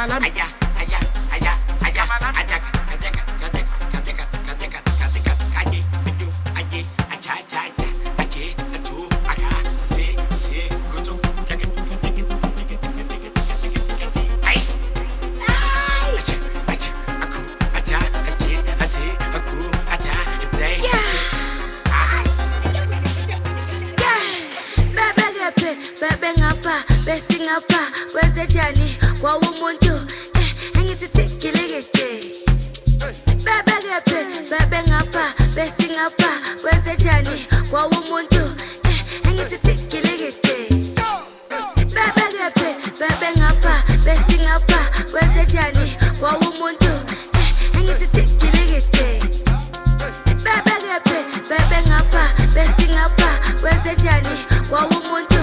Kamalam. Aya, aya, aya, aya, ajak, ajak, ajak, ajak, ajak, ajak, aje, aju, aje, acha, acha, acha, aje, aju, aka, se, gojo, ajak, ajak, ajak, ajak, ay, acha, acha, aku, acha, aje, aje, aku, acha, aje, Bebe ngapa, besi ngapa, wenze jani, kwa umuntu, engithi tikilikete. Bebe ngapa, besi ngapa, wenze jani, kwa umuntu, engithi tikilikete. Bebe ngapa, besi ngapa, wenze jani, kwa umuntu, engithi tikilikete. Bebe ngapa, besi ngapa, wenze jani, kwa umuntu.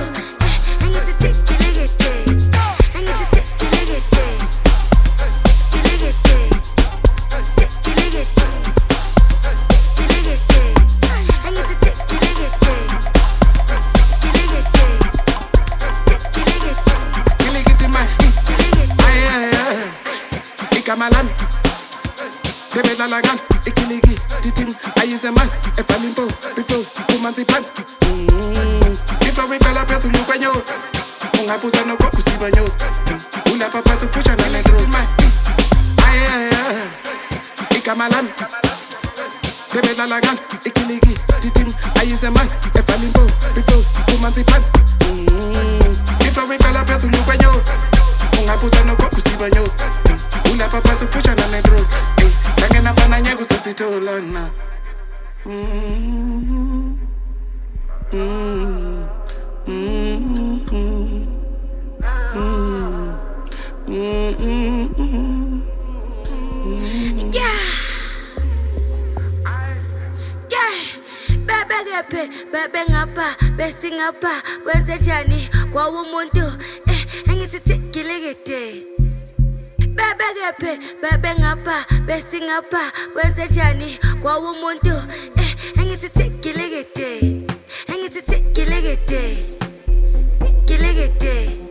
Kamalam, sebedla lagan, ikiligi, titim, ayizeman, efalimpo, before, kumanzi pants. Before we call up as you can yo, ungapusa no kusiba yo, ula papa to push on a negro. Kamalam, sebedla lagan, ikiligi, titim, ayizeman, efalimpo, before, kumanzi pants. Before we call up as you can yo, ungapusa no kusiba yo. Ula papa to push on a negro. Sangena pana nyagu sasitolana. Bebe ngapa, besi ngapa, wenze jani, kwa umuntu, engithi tikilikete. Bebe ngapa, besi ngapa, wenze jani, kwa umuntu, engithi tikilikete. Engithi tikilikete. Tikilikete.